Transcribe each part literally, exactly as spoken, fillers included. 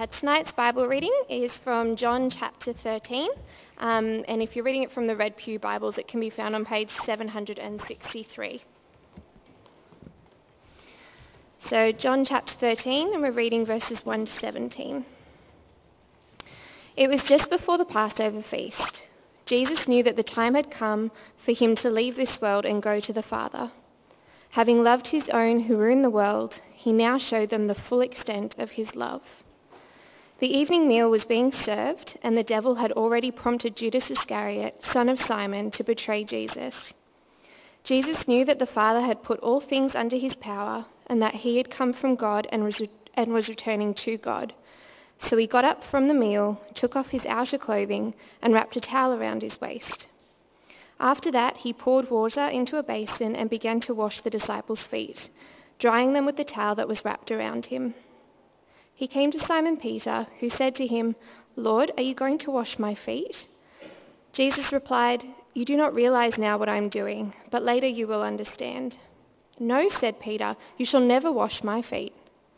Uh, tonight's Bible reading is from John chapter thirteen, um, and if you're reading it from the Red Pew Bibles, it can be found on page seven hundred sixty-three. So John chapter thirteen, and we're reading verses one to seventeen. It was just before the Passover feast. Jesus knew that the time had come for him to leave this world and go to the Father. Having loved his own who were in the world, he now showed them the full extent of his love. The evening meal was being served, and the devil had already prompted Judas Iscariot, son of Simon, to betray Jesus. Jesus knew that the Father had put all things under his power, and that he had come from God and was, and was returning to God. So he got up from the meal, took off his outer clothing, and wrapped a towel around his waist. After that, he poured water into a basin and began to wash the disciples' feet, drying them with the towel that was wrapped around him. He came to Simon Peter, who said to him, "Lord, are you going to wash my feet?" Jesus replied, "You do not realize now what I am doing, but later you will understand." "No," said Peter, "you shall never wash my feet."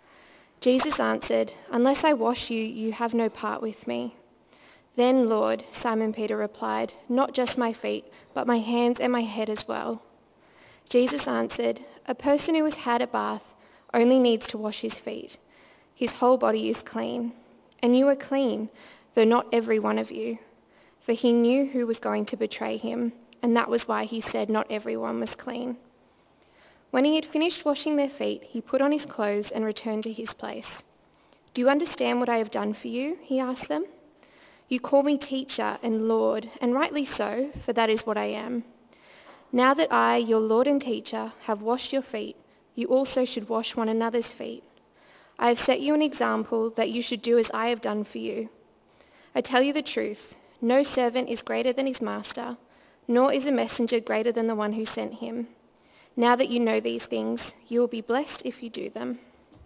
Jesus answered, "Unless I wash you, you have no part with me." "Then, Lord," Simon Peter replied, "not just my feet, but my hands and my head as well." Jesus answered, "A person who has had a bath only needs to wash his feet. His whole body is clean. And you are clean, though not every one of you." For he knew who was going to betray him, and that was why he said not everyone was clean. When he had finished washing their feet, he put on his clothes and returned to his place. "Do you understand what I have done for you?" he asked them. "You call me teacher and Lord, and rightly so, for that is what I am. Now that I, your Lord and teacher, have washed your feet, you also should wash one another's feet. I have set you an example that you should do as I have done for you. I tell you the truth, no servant is greater than his master, nor is a messenger greater than the one who sent him. Now that you know these things, you will be blessed if you do them."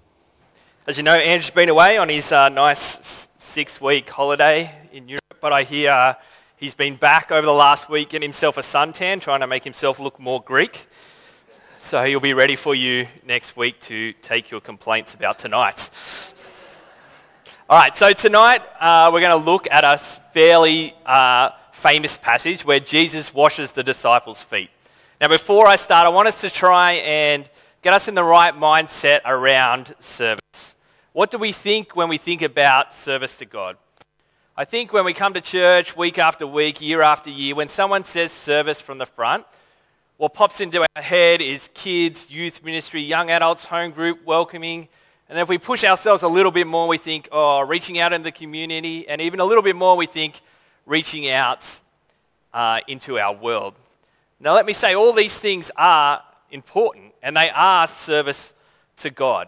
As you know, Andrew's been away on his uh, nice six-week holiday in Europe, but I hear uh, he's been back over the last week getting himself a suntan, trying to make himself look more Greek. So he'll be ready for you next week to take your complaints about tonight. All right, so tonight uh, we're going to look at a fairly uh, famous passage where Jesus washes the disciples' feet. Now, before I start, I want us to try and get us in the right mindset around service. What do we think when we think about service to God? I think when we come to church week after week, year after year, when someone says service from the front, what pops into our head is kids, youth ministry, young adults, home group, welcoming. And if we push ourselves a little bit more, we think, oh, reaching out in the community. And even a little bit more, we think reaching out uh, into our world. Now, let me say, all these things are important, and they are service to God.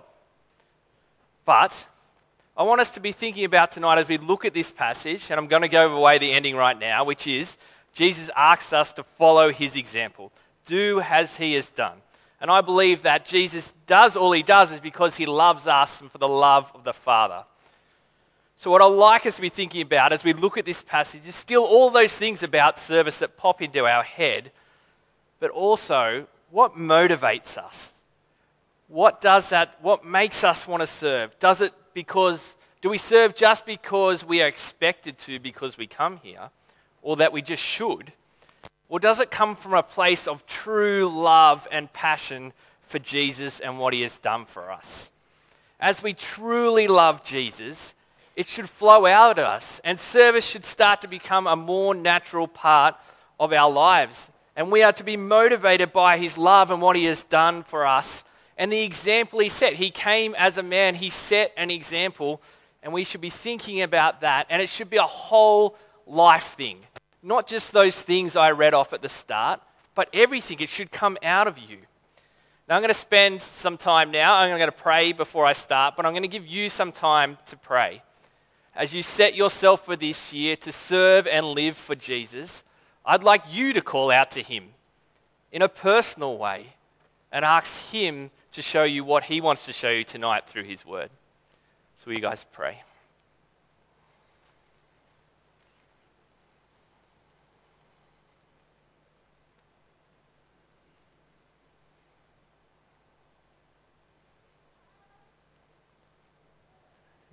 But I want us to be thinking about tonight as we look at this passage, and I'm going to go away the ending right now, which is Jesus asks us to follow his example. Do as he has done. And I believe that Jesus does all he does is because he loves us and for the love of the Father. So what I'd like us to be thinking about as we look at this passage is still all those things about service that pop into our head, but also what motivates us. What does that, what makes us want to serve? Does it because, do we serve just because we are expected to because we come here, or that we just should? Or does it come from a place of true love and passion for Jesus and what he has done for us? As we truly love Jesus, it should flow out of us, and service should start to become a more natural part of our lives. And we are to be motivated by his love and what he has done for us and the example he set. He came as a man, he set an example, and we should be thinking about that. And it should be a whole life thing. Not just those things I read off at the start, but everything. It should come out of you. Now I'm going to spend some time now. I'm going to pray before I start, but I'm going to give you some time to pray. As you set yourself for this year to serve and live for Jesus, I'd like you to call out to him in a personal way and ask him to show you what he wants to show you tonight through his word. So will you guys pray?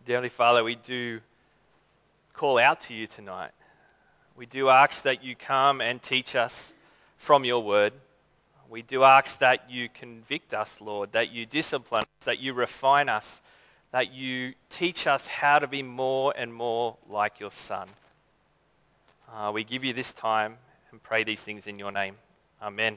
Dear Heavenly Father, we do call out to you tonight. We do ask that you come and teach us from your word. We do ask that you convict us, Lord, that you discipline us, that you refine us, that you teach us how to be more and more like your Son. Uh, we give you this time and pray these things in your name. Amen.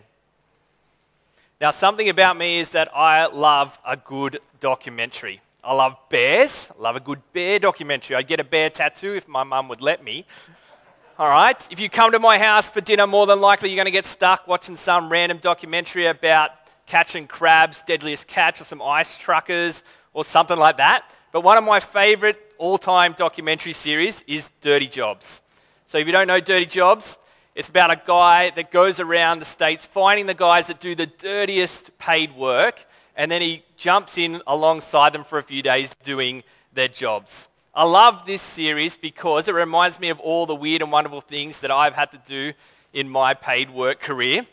Now, something about me is that I love a good documentary. I love bears. I love a good bear documentary. I'd get a bear tattoo if my mum would let me. All right? If you come to my house for dinner, more than likely you're going to get stuck watching some random documentary about catching crabs, Deadliest Catch, or some ice truckers, or something like that. But one of my favourite all-time documentary series is Dirty Jobs. So if you don't know Dirty Jobs, it's about a guy that goes around the States finding the guys that do the dirtiest paid work, and then he jumps in alongside them for a few days doing their jobs. I love this series because it reminds me of all the weird and wonderful things that I've had to do in my paid work career.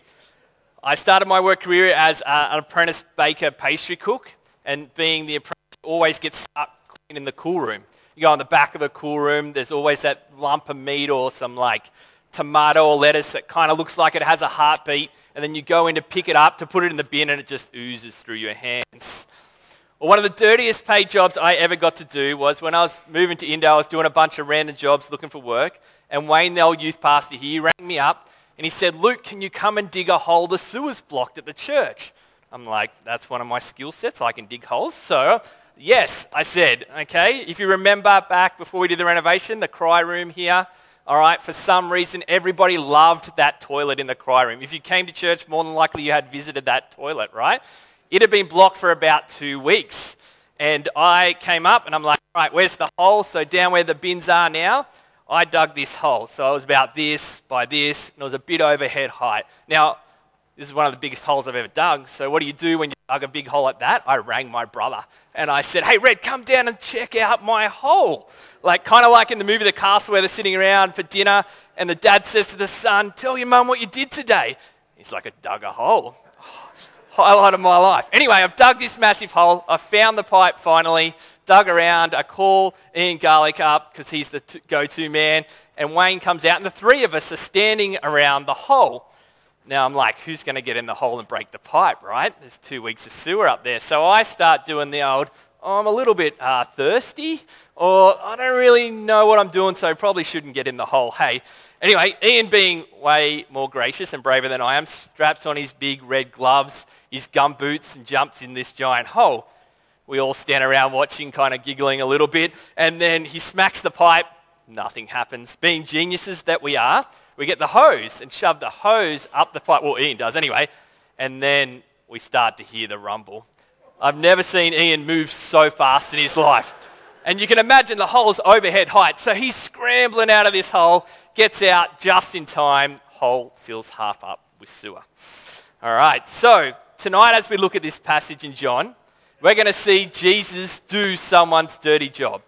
I started my work career as uh, an apprentice baker pastry cook, and being the apprentice always gets stuck cleaning the cool room. You go in the back of the cool room, there's always that lump of meat or some like tomato or lettuce that kind of looks like it has a heartbeat, and then you go in to pick it up to put it in the bin and it just oozes through your hands. Well, one of the dirtiest paid jobs I ever got to do was when I was moving to India. I was doing a bunch of random jobs looking for work, and Wayne, the old youth pastor here, he rang me up and he said, "Luke, can you come and dig a hole? The sewer's blocked at the church." I'm like, that's one of my skill sets. I can dig holes. So, yes, I said, okay. If you remember back before we did the renovation, the cry room here, all right, for some reason, everybody loved that toilet in the cry room. If you came to church, more than likely you had visited that toilet, right? It had been blocked for about two weeks. And I came up and I'm like, all right, where's the hole? So down where the bins are now, I dug this hole. So it was about this by this, and it was a bit over head height. Now, this is one of the biggest holes I've ever dug. So what do you do when you dug a big hole like that? I rang my brother and I said, "Hey, Red, come down and check out my hole." Like kind of like in the movie The Castle where they're sitting around for dinner and the dad says to the son, "Tell your mum what you did today." He's like, "I dug a hole." Highlight of my life. Anyway, I've dug this massive hole. I found the pipe finally, dug around. I call Ian Garlick up because he's the t- go-to man. And Wayne comes out and the three of us are standing around the hole. Now I'm like, who's going to get in the hole and break the pipe, right? There's two weeks of sewer up there. So I start doing the old, oh, I'm a little bit uh, thirsty, or I don't really know what I'm doing, so I probably shouldn't get in the hole. Hey, anyway, Ian, being way more gracious and braver than I am, straps on his big red gloves, his gum boots, and jumps in this giant hole. We all stand around watching, kind of giggling a little bit, and then he smacks the pipe. Nothing happens. Being geniuses that we are, we get the hose and shove the hose up the pipe. Well, Ian does anyway. And then we start to hear the rumble. I've never seen Ian move so fast in his life. And you can imagine the hole's overhead height. So he's scrambling out of this hole, gets out just in time. Hole fills half up with sewer. All right, so tonight as we look at this passage in John, we're going to see Jesus do someone's dirty job.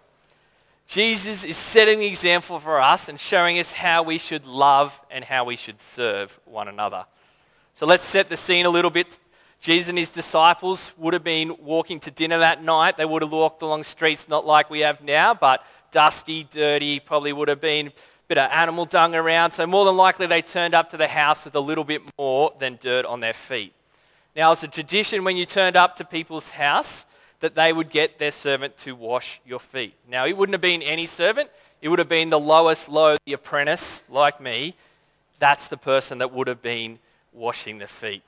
Jesus is setting the example for us and showing us how we should love and how we should serve one another. So let's set the scene a little bit. Jesus and his disciples would have been walking to dinner that night. They would have walked along streets not like we have now, but dusty, dirty, probably would have been a bit of animal dung around. So more than likely they turned up to the house with a little bit more than dirt on their feet. Now it's a tradition when you turned up to people's house that they would get their servant to wash your feet. Now, it wouldn't have been any servant. It would have been the lowest low, the apprentice, like me. That's the person that would have been washing the feet.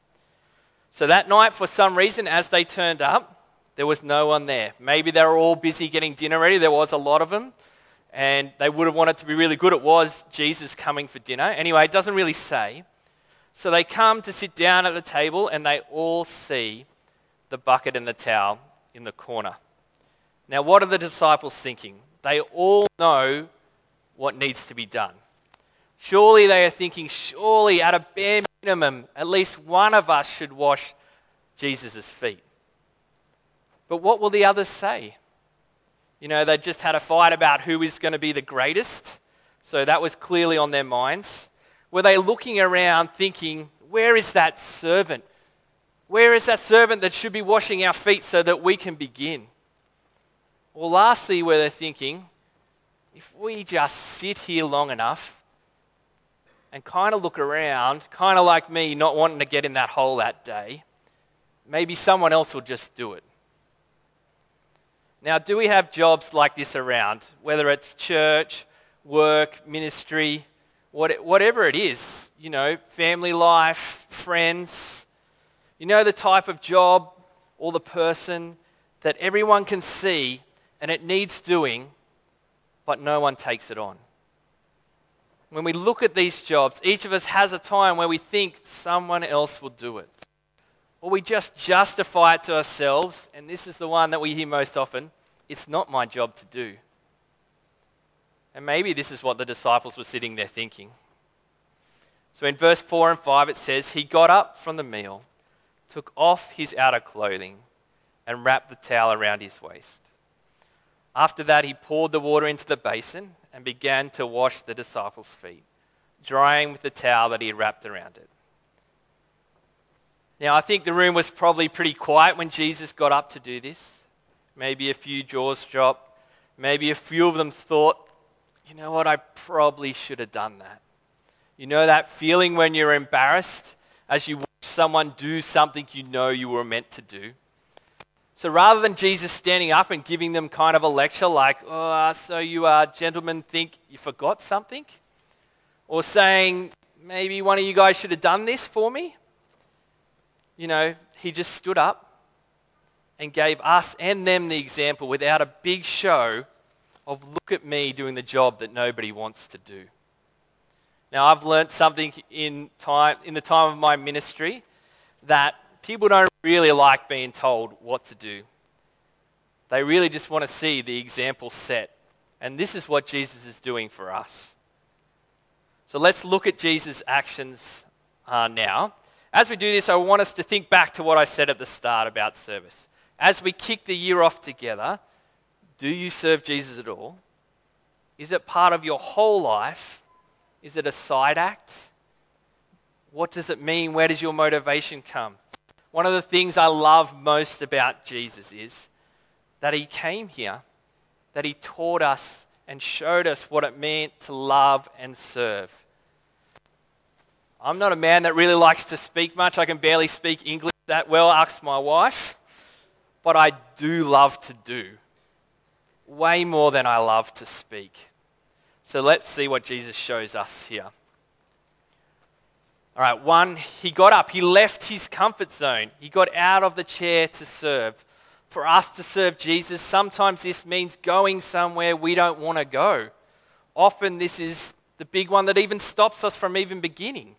So that night, for some reason, as they turned up, there was no one there. Maybe they were all busy getting dinner ready. There was a lot of them. And they would have wanted to be really good. It was Jesus coming for dinner. Anyway, it doesn't really say. So they come to sit down at the table and they all see the bucket and the towel in the corner. Now, what are the disciples thinking? They all know what needs to be done. Surely they are thinking, surely at a bare minimum, at least one of us should wash Jesus' feet. But what will the others say? You know, they just had a fight about who is going to be the greatest, so that was clearly on their minds. Were they looking around thinking, where is that servant? Where is that servant that should be washing our feet so that we can begin? Or lastly, where they're thinking, if we just sit here long enough and kind of look around, kind of like me, not wanting to get in that hole that day, maybe someone else will just do it. Now, do we have jobs like this around? Whether it's church, work, ministry, what, whatever it is, you know, family life, friends. You know the type of job or the person that everyone can see and it needs doing, but no one takes it on. When we look at these jobs, each of us has a time where we think someone else will do it. Or we just justify it to ourselves, and this is the one that we hear most often, it's not my job to do. And maybe this is what the disciples were sitting there thinking. So in verse four and five it says, he got up from the meal, took off his outer clothing, and wrapped the towel around his waist. After that he poured the water into the basin and began to wash the disciples' feet, drying with the towel that he had wrapped around it. Now, I think the room was probably pretty quiet when Jesus got up to do this. Maybe a few jaws dropped. Maybe a few of them thought, you know what, I probably should have done that. You know that feeling when you're embarrassed as you watch someone do something you know you were meant to do? So rather than Jesus standing up and giving them kind of a lecture like, oh, so you uh, gentlemen think you forgot something? Or saying, maybe one of you guys should have done this for me? You know, he just stood up and gave us and them the example without a big show of look at me doing the job that nobody wants to do. Now, I've learnt something in time in the time of my ministry that people don't really like being told what to do. They really just want to see the example set. And this is what Jesus is doing for us. So let's look at Jesus' actions uh, now. As we do this, I want us to think back to what I said at the start about service. As we kick the year off together, do you serve Jesus at all? Is it part of your whole life? Is it a side act? What does it mean? Where does your motivation come? One of the things I love most about Jesus is that he came here, that he taught us and showed us what it meant to love and serve. I'm not a man that really likes to speak much. I can barely speak English that well, ask my wife. But I do love to do. Way more than I love to speak. So let's see what Jesus shows us here. All right, one, he got up. He left his comfort zone. He got out of the chair to serve. For us to serve Jesus, sometimes this means going somewhere we don't want to go. Often this is the big one that even stops us from even beginning.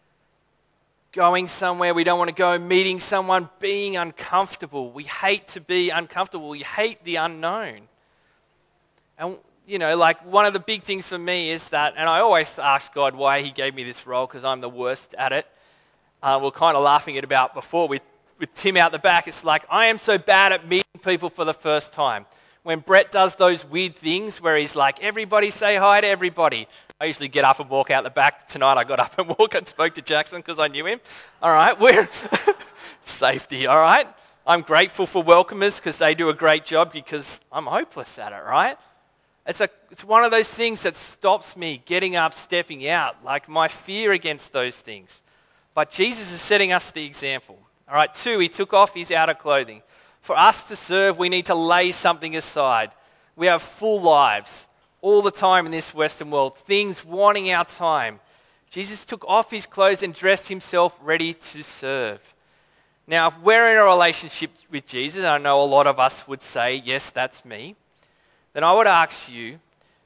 Going somewhere we don't want to go, meeting someone, being uncomfortable. We hate to be uncomfortable. We hate the unknown. And, you know, like one of the big things for me is that, and I always ask God why he gave me this role because I'm the worst at it. Uh, we we're kind of laughing at about before with, with Tim out the back. It's like, I am so bad at meeting people for the first time. When Brett does those weird things where he's like, everybody say hi to everybody. I usually get up and walk out the back. Tonight I got up and walked and spoke to Jackson because I knew him. All right, we're safety, all right? I'm grateful for welcomers because they do a great job because I'm hopeless at it, right? It's a, it's one of those things that stops me getting up, stepping out, like my fear against those things. But Jesus is setting us the example. All right, two, he took off his outer clothing. For us to serve, we need to lay something aside. We have full lives all the time in this Western world, things wanting our time. Jesus took off his clothes and dressed himself ready to serve. Now, if we're in a relationship with Jesus, I know a lot of us would say, yes, that's me, then I would ask you,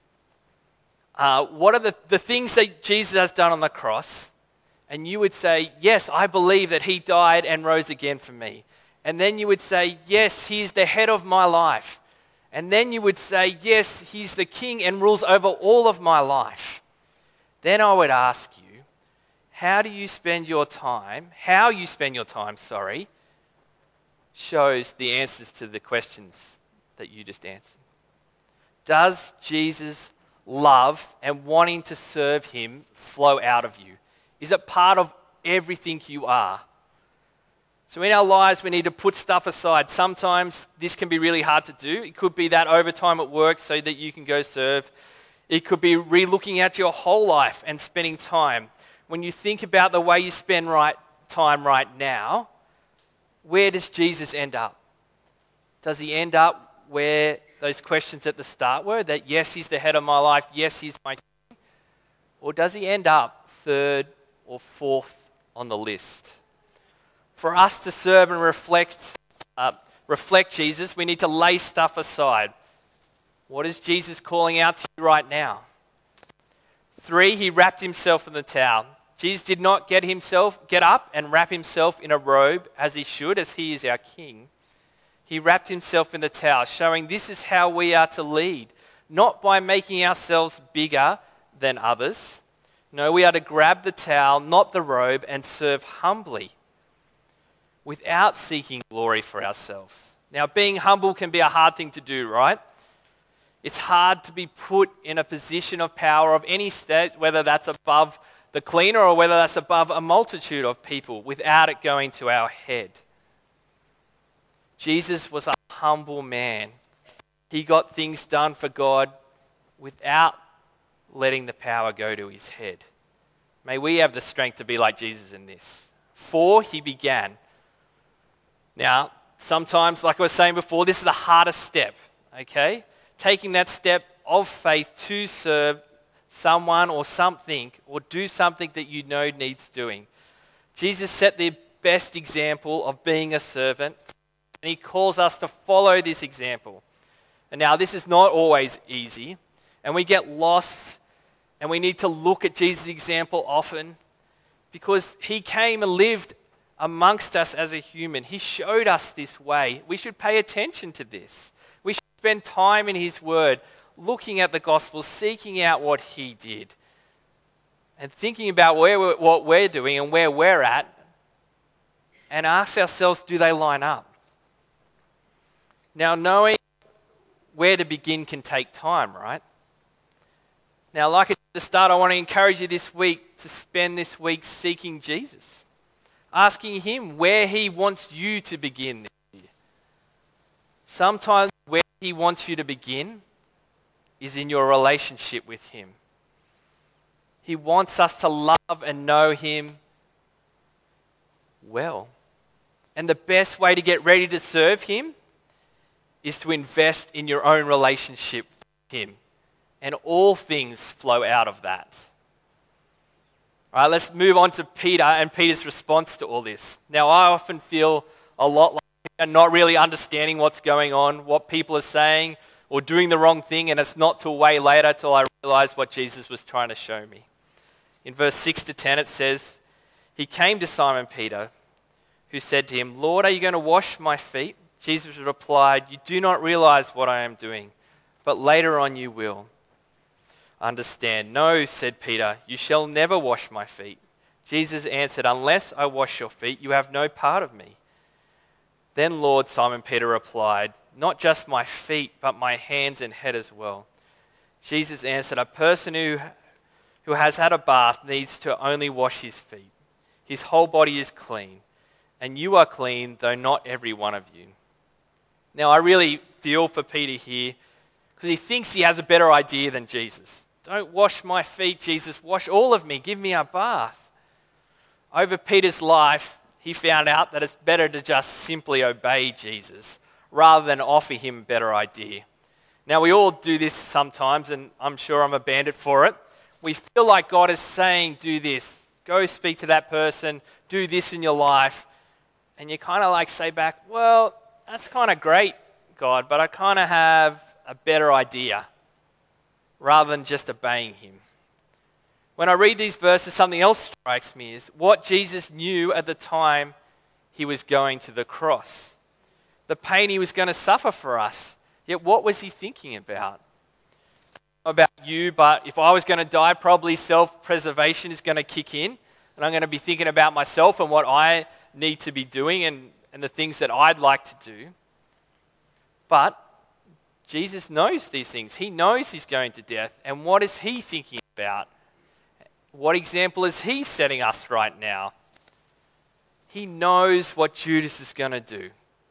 uh, what are the, the things that Jesus has done on the cross? And you would say, yes, I believe that he died and rose again for me. And then you would say, yes, he is the head of my life. And then you would say, yes, he's the king and rules over all of my life. Then I would ask you, how do you spend your time, how you spend your time, sorry, shows the answers to the questions that you just answered. Does Jesus' love and wanting to serve him flow out of you? Is it part of everything you are? So in our lives, we need to put stuff aside. Sometimes this can be really hard to do. It could be that overtime at work so that you can go serve. It could be re-looking at your whole life and spending time. When you think about the way you spend right time right now, where does Jesus end up? Does he end up where those questions at the start were, that yes, he's the head of my life, yes, he's my king? Or does he end up third or fourth on the list? For us to serve and reflect, uh, reflect Jesus, we need to lay stuff aside. What is Jesus calling out to you right now? Three, he wrapped himself in the towel. Jesus did not get himself, get up and wrap himself in a robe as he should, as he is our king. He wrapped himself in the towel, showing this is how we are to lead, not by making ourselves bigger than others. No, we are to grab the towel, not the robe, and serve humbly, without seeking glory for ourselves. Now, being humble can be a hard thing to do, right? It's hard to be put in a position of power of any state, whether that's above the cleaner or whether that's above a multitude of people, without it going to our head. Jesus was a humble man. He got things done for God without letting the power go to his head. May we have the strength to be like Jesus in this. Four, he began. Now, sometimes, like I was saying before, this is the hardest step, okay? Taking that step of faith to serve someone or something, or do something that you know needs doing. Jesus set the best example of being a servant, and he calls us to follow this example. And now, this is not always easy, and we get lost, and we need to look at Jesus' example often, because he came and lived amongst us as a human. He showed us this way. We should pay attention to this. We should spend time in his word, looking at the gospel, seeking out what he did, and thinking about where we're, what we're doing and where we're at, and ask ourselves, do they line up? Now, knowing where to begin can take time, right? Now, like at the start, I want to encourage you this week to spend this week seeking Jesus, asking him where he wants you to begin this year. Sometimes where he wants you to begin is in your relationship with him. He wants us to love and know him well. And the best way to get ready to serve him is to invest in your own relationship with him. And all things flow out of that. All right, let's move on to Peter and Peter's response to all this. Now, I often feel a lot like Peter, not really understanding what's going on, what people are saying, or doing the wrong thing, and it's not till way later till I realize what Jesus was trying to show me. In verse six to ten, it says, he came to Simon Peter, who said to him, Lord, are you going to wash my feet? Jesus replied, you do not realize what I am doing, but later on you will understand. No, said Peter, you shall never wash my feet. Jesus answered, unless I wash your feet, you have no part of me. Then Lord, Simon Peter replied, not just my feet, but my hands and head as well. Jesus answered, a person who, who has had a bath needs to only wash his feet. His whole body is clean, and you are clean, though not every one of you. Now, I really feel for Peter here, because he thinks he has a better idea than Jesus. Don't wash my feet, Jesus. Wash all of me. Give me a bath. Over Peter's life, he found out that it's better to just simply obey Jesus rather than offer him a better idea. Now, we all do this sometimes, and I'm sure I'm a bandit for it. We feel like God is saying, do this. Go speak to that person. Do this in your life. And you kind of like say back, well, that's kind of great, God, but I kind of have a better idea, rather than just obeying him. When I read these verses, something else strikes me is what Jesus knew at the time he was going to the cross. The pain he was going to suffer for us. Yet what was he thinking about? About you, but if I was going to die, probably self-preservation is going to kick in, and I'm going to be thinking about myself and what I need to be doing and, and the things that I'd like to do. But Jesus knows these things. He knows he's going to death. And what is he thinking about? What example is he setting us right now? He knows what Judas is going to do.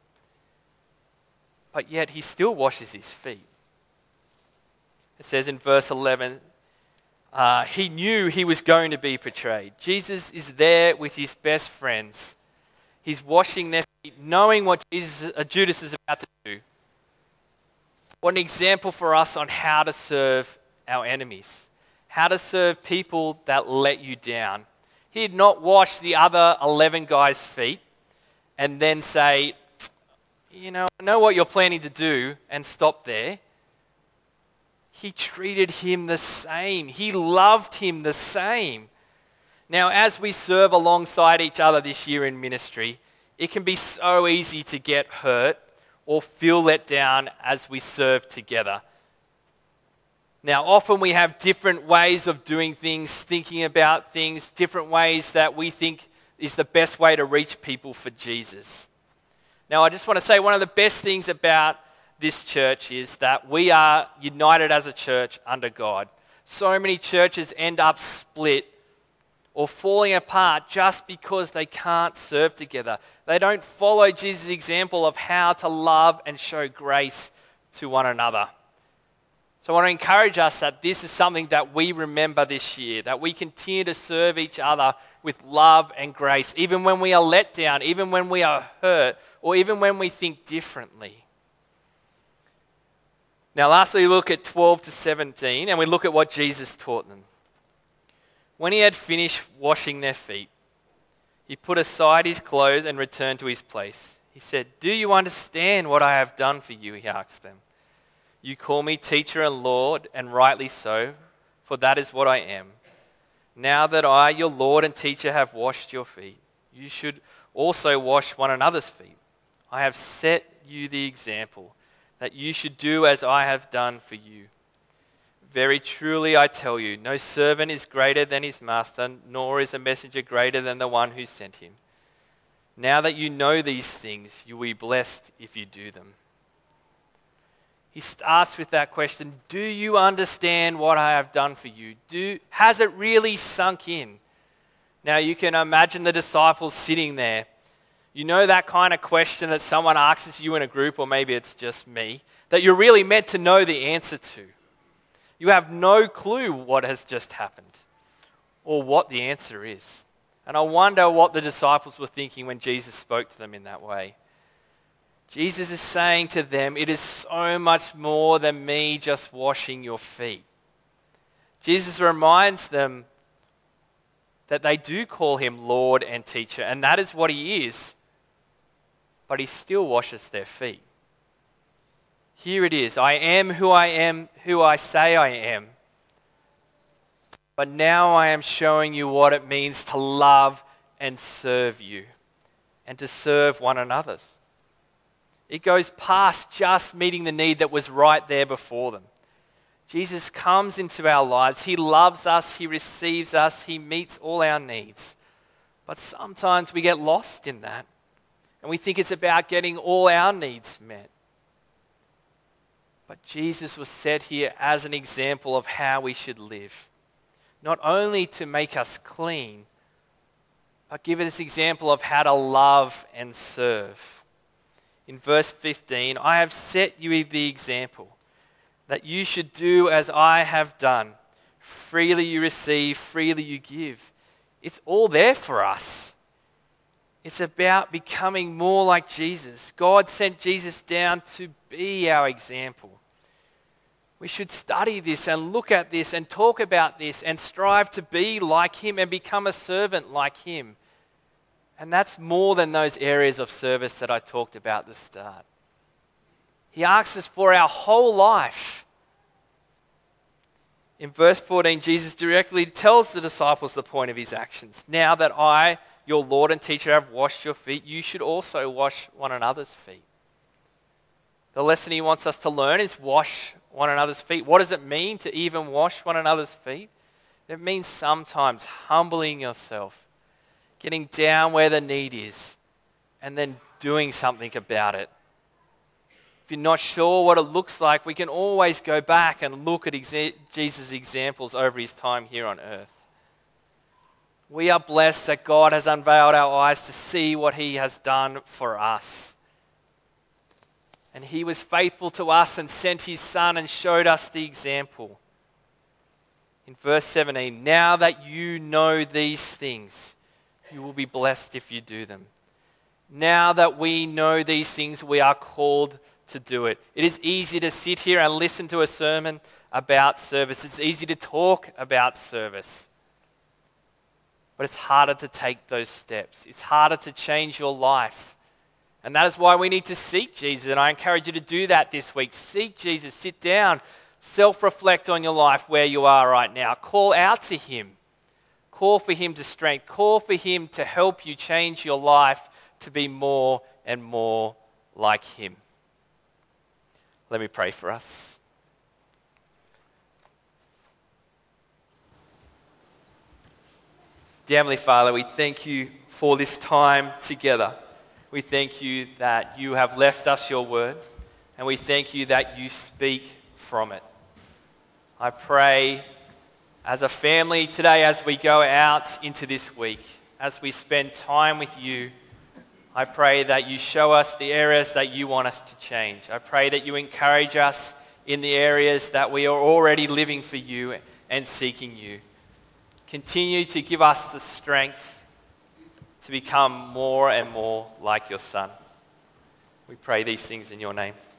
But yet he still washes his feet. It says in verse eleven, uh, he knew he was going to be betrayed. Jesus is there with his best friends. He's washing their feet, knowing what Jesus, uh, Judas is about to do. What an example for us on how to serve our enemies. How to serve people that let you down. He did not wash the other eleven guys' feet and then say, you know, I know what you're planning to do, and stop there. He treated him the same. He loved him the same. Now, as we serve alongside each other this year in ministry, it can be so easy to get hurt or feel let down as we serve together. Now, often we have different ways of doing things, thinking about things, different ways that we think is the best way to reach people for Jesus. Now, I just want to say one of the best things about this church is that we are united as a church under God. So many churches end up split or falling apart just because they can't serve together. They don't follow Jesus' example of how to love and show grace to one another. So I want to encourage us that this is something that we remember this year, that we continue to serve each other with love and grace, even when we are let down, even when we are hurt, or even when we think differently. Now lastly, we look at twelve to seventeen, and we look at what Jesus taught them. When he had finished washing their feet, he put aside his clothes and returned to his place. He said, "Do you understand what I have done for you?" he asked them. "You call me teacher and Lord, and rightly so, for that is what I am. Now that I, your Lord and teacher, have washed your feet, you should also wash one another's feet. I have set you the example, that you should do as I have done for you. Very truly I tell you, no servant is greater than his master, nor is a messenger greater than the one who sent him. Now that you know these things, you will be blessed if you do them." He starts with that question, do you understand what I have done for you? Do, has it really sunk in? Now you can imagine the disciples sitting there. You know that kind of question that someone asks you in a group, or maybe it's just me, that you're really meant to know the answer to. You have no clue what has just happened or what the answer is. And I wonder what the disciples were thinking when Jesus spoke to them in that way. Jesus is saying to them, it is so much more than me just washing your feet. Jesus reminds them that they do call him Lord and teacher, and that is what he is, but he still washes their feet. Here it is, I am who I am, who I say I am, but now I am showing you what it means to love and serve you, and to serve one another. It goes past just meeting the need that was right there before them. Jesus comes into our lives. He loves us. He receives us. He meets all our needs. But sometimes we get lost in that. And we think it's about getting all our needs met. But Jesus was set here as an example of how we should live. Not only to make us clean, but give us an example of how to love and serve. In verse fifteen, I have set you the example that you should do as I have done. Freely you receive, freely you give. It's all there for us. It's about becoming more like Jesus. God sent Jesus down to be our example. We should study this and look at this and talk about this and strive to be like him and become a servant like him. And that's more than those areas of service that I talked about at the start. He asks us for our whole life. In verse fourteen, Jesus directly tells the disciples the point of his actions. Now that I, your Lord and teacher, have washed your feet, you should also wash one another's feet. The lesson he wants us to learn is wash one another's feet. What does it mean to even wash one another's feet? It means sometimes humbling yourself, getting down where the need is, and then doing something about it. If you're not sure what it looks like, we can always go back and look at exa- Jesus' examples over his time here on earth. We are blessed that God has unveiled our eyes to see what he has done for us. And he was faithful to us and sent his Son and showed us the example. In verse seventeen, now that you know these things, you will be blessed if you do them. Now that we know these things, we are called to do it. It is easy to sit here and listen to a sermon about service. It's easy to talk about service. But it's harder to take those steps. It's harder to change your life. And that is why we need to seek Jesus. And I encourage you to do that this week. Seek Jesus. Sit down. Self-reflect on your life where you are right now. Call out to him. Call for him to strength. Call for him to help you change your life to be more and more like him. Let me pray for us. Dear Heavenly Father, we thank you for this time together. We thank you that you have left us your word, and we thank you that you speak from it. I pray as a family today, as we go out into this week, as we spend time with you, I pray that you show us the areas that you want us to change. I pray that you encourage us in the areas that we are already living for you and seeking you. Continue to give us the strength to become more and more like your Son. We pray these things in your name.